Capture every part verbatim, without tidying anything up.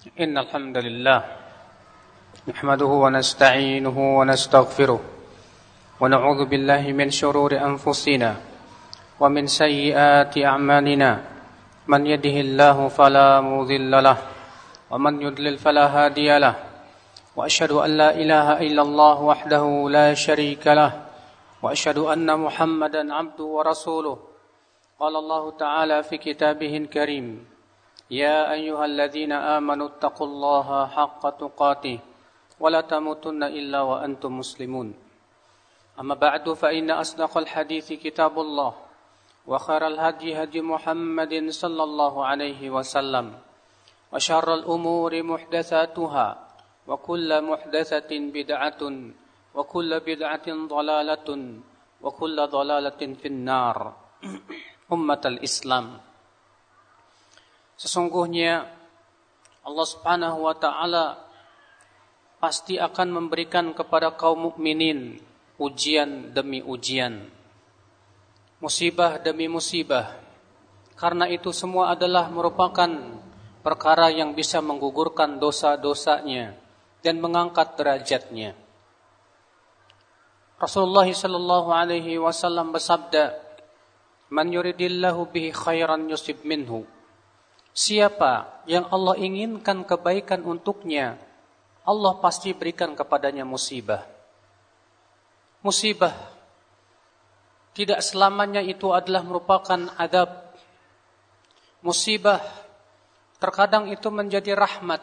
إن الحمد لله نحمده ونستعينه ونستغفره ونعوذ بالله من شرور أنفسنا ومن سيئات أعمالنا من يهده الله فلا مضل له ومن يضلل فلا هادي له وأشهد أن لا إله إلا الله وحده لا شريك له وأشهد أن محمدا عبده ورسوله قال الله تعالى في كتابه الكريم يا أيها الذين آمنوا اتقوا الله حق تقاته ولا تموتن إلا وأنتم مسلمون أما بعد فإن أصدق الحديث كتاب الله وخير الهدي هدي محمد صلى الله عليه وسلم وشر الأمور محدثاتها وكل محدثة بدعة وكل بدعة ضلالة وكل ضلالة في النار أمة الإسلام. Sesungguhnya Allah Subhanahu wa taala pasti akan memberikan kepada kaum mukminin ujian demi ujian, musibah demi musibah. Karena itu semua adalah merupakan perkara yang bisa menggugurkan dosa-dosanya dan mengangkat derajatnya. Rasulullah sallallahu alaihi wasallam bersabda, "Man yuridillahu bihi khairan yusib minhu." Siapa yang Allah inginkan kebaikan untuknya, Allah pasti berikan kepadanya musibah. Musibah tidak selamanya itu adalah merupakan adab. Musibah terkadang itu menjadi rahmat.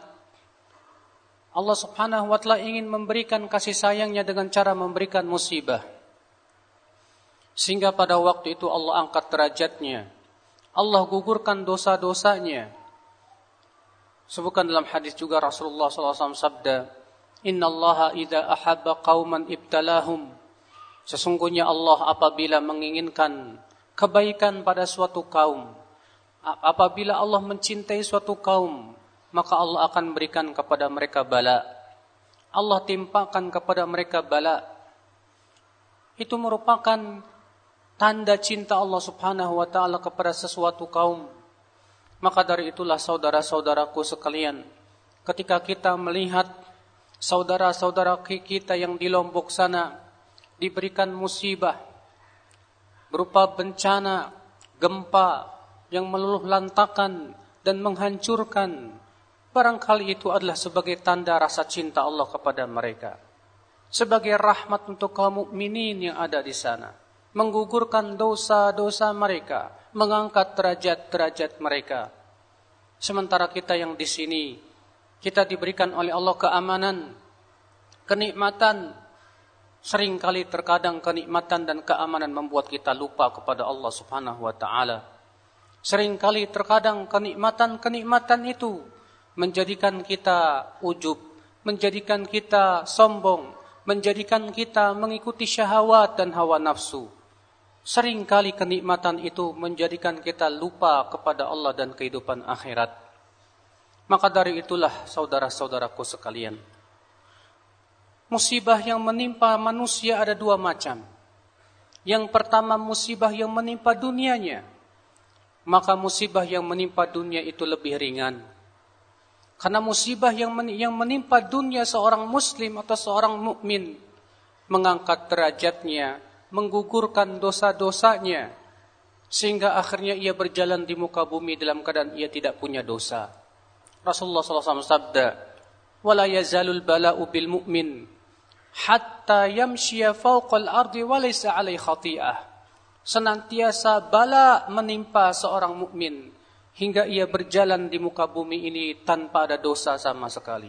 Allah Subhanahu wa taala ingin memberikan kasih sayangnya dengan cara memberikan musibah. Sehingga pada waktu itu Allah angkat derajatnya. Allah gugurkan dosa-dosanya. Sebutkan dalam hadis juga Rasulullah sallallahu alaihi wasallam sabda, "Inna Allaha idza ahabba qauman ibtalahum." Sesungguhnya Allah apabila menginginkan kebaikan pada suatu kaum, apabila Allah mencintai suatu kaum, maka Allah akan berikan kepada mereka bala. Allah timpakan kepada mereka bala. Itu merupakan tanda cinta Allah Subhanahu wa taala kepada sesuatu kaum. Maka dari itulah saudara-saudaraku sekalian, ketika kita melihat saudara-saudara kita yang di Lombok sana diberikan musibah berupa bencana, gempa yang meluluh lantakan dan menghancurkan, barangkali itu adalah sebagai tanda rasa cinta Allah kepada mereka, sebagai rahmat untuk kaum mukminin yang ada di sana, menggugurkan dosa-dosa mereka, mengangkat derajat-derajat mereka. Sementara kita yang di sini, kita diberikan oleh Allah keamanan, kenikmatan. Seringkali terkadang kenikmatan dan keamanan membuat kita lupa kepada Allah Subhanahu wa taala. Seringkali terkadang kenikmatan-kenikmatan itu menjadikan kita ujub, menjadikan kita sombong, menjadikan kita mengikuti syahwat dan hawa nafsu. Seringkali kenikmatan itu menjadikan kita lupa kepada Allah dan kehidupan akhirat. Maka dari itulah saudara-saudaraku sekalian, musibah yang menimpa manusia ada dua macam. Yang pertama musibah yang menimpa dunianya. Maka musibah yang menimpa dunia itu lebih ringan. Karena musibah yang menimpa dunia seorang muslim atau seorang mukmin mengangkat derajatnya, menggugurkan dosa-dosanya, sehingga akhirnya ia berjalan di muka bumi dalam keadaan ia tidak punya dosa. Rasulullah sallallahu alaihi wasallam sabda, "Wala yazalul bala'u bil mu'min hatta yamshiya fawqal ardi wa laysa 'alaihi khati'ah." Senantiasa bala menimpa seorang mukmin hingga ia berjalan di muka bumi ini tanpa ada dosa sama sekali.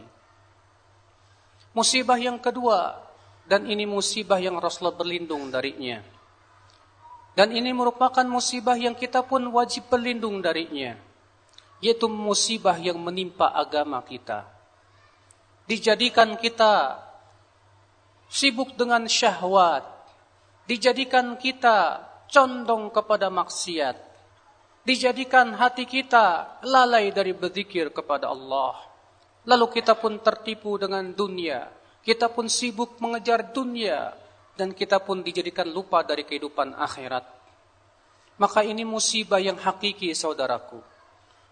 Musibah yang kedua, dan ini musibah yang Rasulullah berlindung darinya. Dan ini merupakan musibah yang kita pun wajib berlindung darinya. Yaitu musibah yang menimpa agama kita. Dijadikan kita sibuk dengan syahwat. Dijadikan kita condong kepada maksiat. Dijadikan hati kita lalai dari berzikir kepada Allah. Lalu kita pun tertipu dengan dunia. Kita pun sibuk mengejar dunia, dan kita pun dijadikan lupa dari kehidupan akhirat. Maka ini musibah yang hakiki, saudaraku.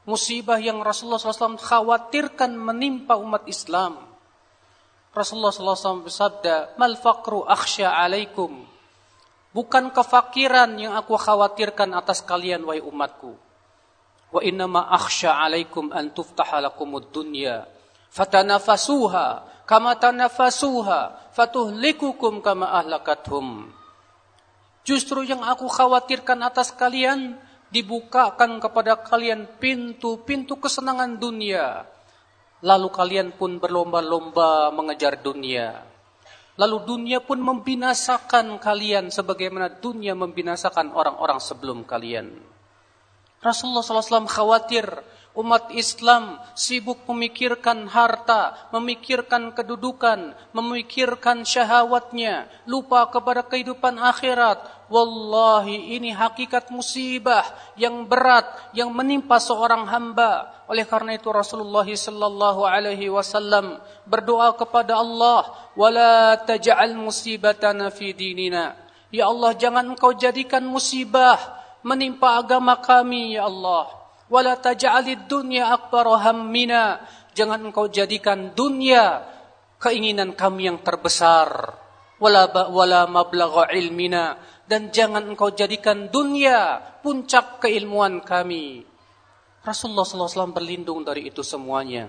musibah yang Rasulullah shallallahu alaihi wasallam khawatirkan menimpa umat Islam. Rasulullah shallallahu alaihi wasallam bersabda, "Mal faqru akhsya alaikum." Bukan kefakiran yang aku khawatirkan atas kalian wahai umatku. Wa innama akhsha alaikum an tuftaha lakumud dunya fatanafasuha kama tanafasuha fatuhlikukum kama ahlakathum. Justru yang aku khawatirkan atas kalian, dibukakan kepada kalian pintu-pintu kesenangan dunia, lalu kalian pun berlomba-lomba mengejar dunia. Lalu dunia pun membinasakan kalian sebagaimana dunia membinasakan orang-orang sebelum kalian. Rasulullah shallallahu alaihi wasallam khawatir umat Islam sibuk memikirkan harta, memikirkan kedudukan, memikirkan syahwatnya, lupa kepada kehidupan akhirat. Wallahi, ini hakikat musibah yang berat yang menimpa seorang hamba. Oleh karena itu Rasulullah sallallahu alaihi wasallam berdoa kepada Allah, "Wala taj'al musibatana fi dinina." Ya Allah, jangan Engkau jadikan musibah menimpa agama kami, ya Allah. Wala taj'alid dunya akbara hammina. Jangan Engkau jadikan dunia keinginan kami yang terbesar. Wala wala mablagha ilmina, dan jangan Engkau jadikan dunia puncak keilmuan kami. Rasulullah shallallahu alaihi wasallam berlindung dari itu semuanya.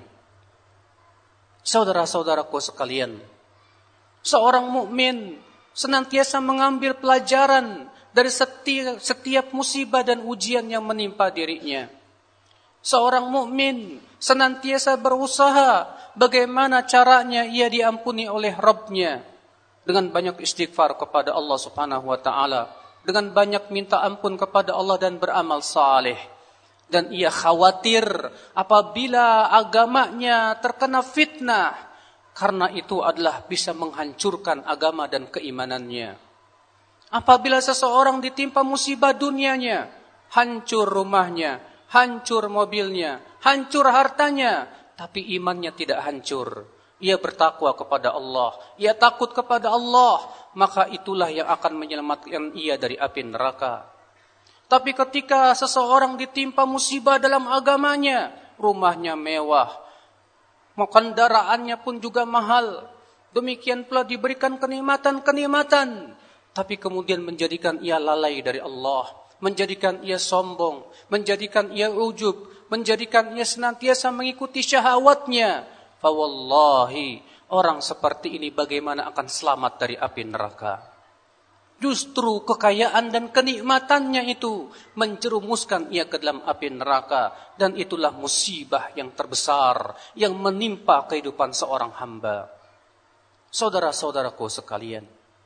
Saudara-saudaraku sekalian, seorang mukmin senantiasa mengambil pelajaran dari setiap, setiap musibah dan ujian yang menimpa dirinya. Seorang mukmin senantiasa berusaha bagaimana caranya ia diampuni oleh Rabb-Nya, dengan banyak istighfar kepada Allah Subhanahu wa taala, dengan banyak minta ampun kepada Allah dan beramal saleh. Dan ia khawatir apabila agamanya terkena fitnah, karena itu adalah bisa menghancurkan agama dan keimanannya. Apabila seseorang ditimpa musibah dunianya, hancur rumahnya, hancur mobilnya, hancur hartanya, tapi imannya tidak hancur. Ia bertakwa kepada Allah, ia takut kepada Allah, maka itulah yang akan menyelamatkan ia dari api neraka. Tapi ketika seseorang ditimpa musibah dalam agamanya, rumahnya mewah, kendaraannya pun juga mahal, demikian pula diberikan kenikmatan-kenikmatan, tapi kemudian menjadikan ia lalai dari Allah, menjadikan ia sombong, menjadikan ia ujub, menjadikan ia senantiasa mengikuti syahwatnya, fawallahi, orang seperti ini bagaimana akan selamat dari api neraka? Justru kekayaan dan kenikmatannya itu menjerumuskan ia ke dalam api neraka, dan itulah musibah yang terbesar yang menimpa kehidupan seorang hamba. Saudara-saudaraku sekalian,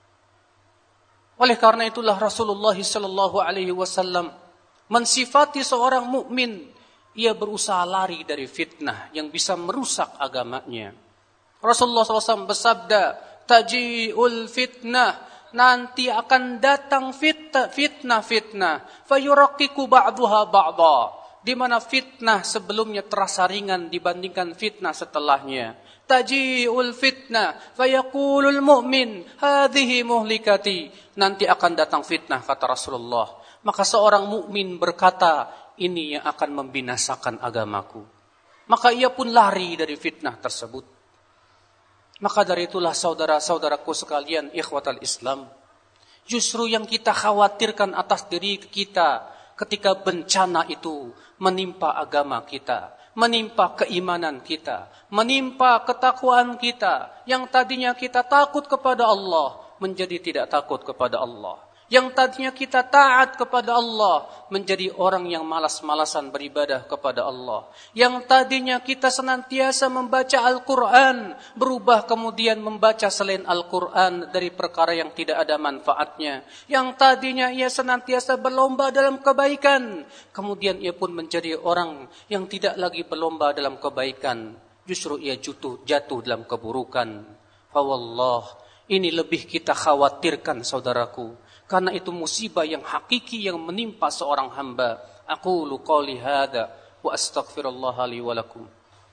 oleh karena itulah Rasulullah sallallahu alaihi wasallam mensifati seorang mukmin, ia berusaha lari dari fitnah yang bisa merusak agamanya. Rasulullah shallallahu alaihi wasallam bersabda, "Taji'ul fitnah." Nanti akan datang fitnah, fitnah, fitnah. Fayuraqiku ba'duha ba'da. Di mana fitnah sebelumnya terasa ringan dibandingkan fitnah setelahnya. Taji'ul fitnah, fayaqulul mu'min, hadhihi muhlikati. Nanti akan datang fitnah, kata Rasulullah. Maka seorang mukmin berkata, ini yang akan membinasakan agamaku. Maka ia pun lari dari fitnah tersebut. Maka dari itulah saudara-saudaraku sekalian, ikhwatal Islam, justru yang kita khawatirkan atas diri kita ketika bencana itu menimpa agama kita, menimpa keimanan kita, menimpa ketakwaan kita, yang tadinya kita takut kepada Allah menjadi tidak takut kepada Allah. Yang tadinya kita taat kepada Allah menjadi orang yang malas-malasan beribadah kepada Allah. Yang tadinya kita senantiasa membaca Al-Quran, berubah kemudian membaca selain Al-Quran dari perkara yang tidak ada manfaatnya. Yang tadinya ia senantiasa berlomba dalam kebaikan, kemudian ia pun menjadi orang yang tidak lagi berlomba dalam kebaikan. Justru ia jatuh, jatuh dalam keburukan. Fawallah, ini lebih kita khawatirkan saudaraku. Karena itu musibah yang hakiki yang menimpa seorang hamba. Aqulu qawli hadha wa astaghfirullah li wa lakum.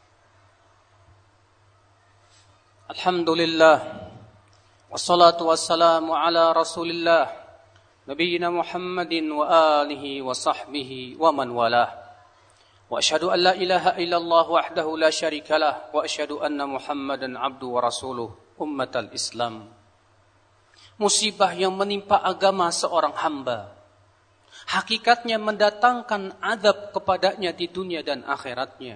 Alhamdulillah, wassalatu wassalamu ala rasulillah, nabiyyina Muhammadin wa alihi wa sahbihi wa man walah. وأشهد أن لا إله إلا الله وحده لا شريك له وأشهد أن محمدا عبده ورسوله أمة الإسلام. Musibah yang menimpa agama seorang hamba hakikatnya mendatangkan azab kepadanya di dunia dan akhiratnya.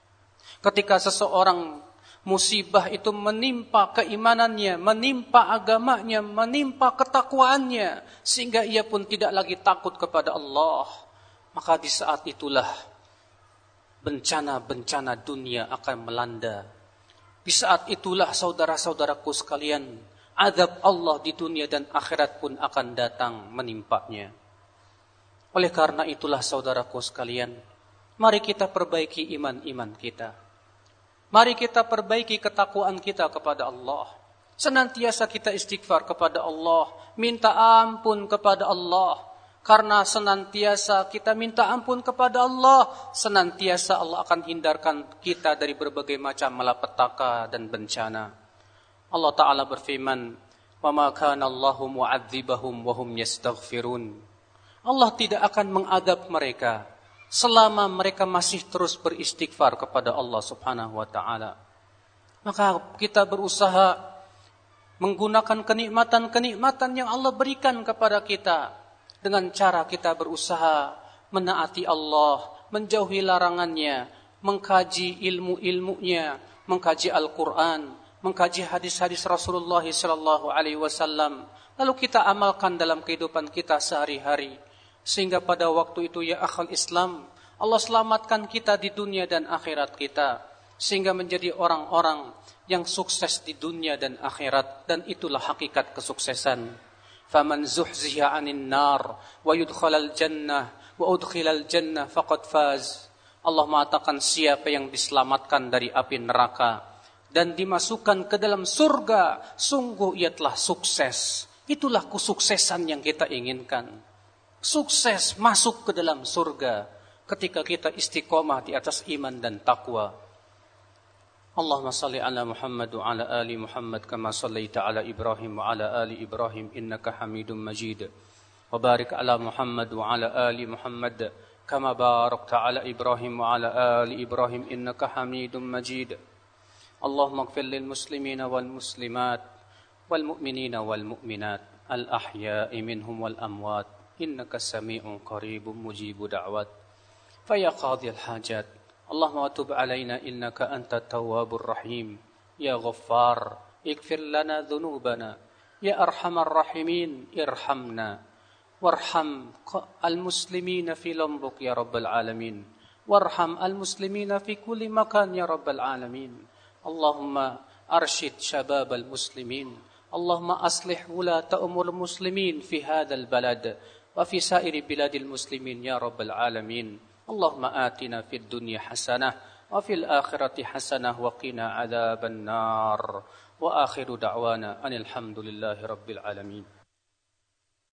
Ketika seseorang musibah itu menimpa keimanannya, menimpa agamanya, menimpa ketakwaannya, sehingga ia pun tidak lagi takut kepada Allah, maka di saat itulah bencana-bencana dunia akan melanda. Di saat itulah saudara-saudaraku sekalian, azab Allah di dunia dan akhirat pun akan datang menimpanya. Oleh karena itulah saudaraku sekalian, mari kita perbaiki iman-iman kita. Mari kita perbaiki ketakwaan kita kepada Allah. Senantiasa kita istighfar kepada Allah, minta ampun kepada Allah. Karena senantiasa kita minta ampun kepada Allah, senantiasa Allah akan hindarkan kita dari berbagai macam malapetaka dan bencana. Allah Ta'ala berfirman, "Wa ma kana Allahu mu'adzibahum wa hum yastaghfirun." Allah tidak akan mengadab mereka selama mereka masih terus beristighfar kepada Allah Subhanahu wa Ta'ala. Maka kita berusaha menggunakan kenikmatan-kenikmatan yang Allah berikan kepada kita dengan cara kita berusaha menaati Allah, menjauhi larangannya, mengkaji ilmu-ilmunya, mengkaji Al-Quran, mengkaji hadis-hadis Rasulullah sallallahu alaihi wasallam, lalu kita amalkan dalam kehidupan kita sehari-hari, sehingga pada waktu itu ya akhal Islam, Allah selamatkan kita di dunia dan akhirat kita, sehingga menjadi orang-orang yang sukses di dunia dan akhirat, dan itulah hakikat kesuksesan. Faman zuhziha 'anil nar wa yudkhalal jannah wa udkhilal jannah faqad faz. Allah mengatakan siapa yang diselamatkan dari api neraka dan dimasukkan ke dalam surga, sungguh ia telah sukses. Itulah kesuksesan yang kita inginkan. Sukses masuk ke dalam surga ketika kita istiqomah di atas iman dan takwa. Allahumma salli ala Muhammad wa ala ali Muhammad kama sallaita ala Ibrahim wa ala ali Ibrahim innaka Hamidum Majid. Wa barik ala Muhammad wa ala ali Muhammad kama barakta ala Ibrahim wa ala ali Ibrahim innaka Hamidum Majid. اللهم اغفر للمسلمين والمسلمات والمؤمنين والمؤمنات الأحياء منهم والأموات إنك سميع قريب مجيب دعوات فيا قاضي الحاجات اللهم تب علينا إنك أنت التواب الرحيم يا غفار اغفر لنا ذنوبنا يا أرحم الراحمين ارحمنا وارحم المسلمين في لومبوك يا رب العالمين وارحم المسلمين في كل مكان يا رب العالمين. اللهم أرشد شباب المسلمين، اللهم أصلح ولاة أمور المسلمين في هذا البلد وفي سائر بلاد المسلمين يا رب العالمين. اللهم آتنا في الدنيا حسنة وفي الآخرة حسنة وقنا عذاب النار وآخر دعوانا أن الحمد لله رب العالمين.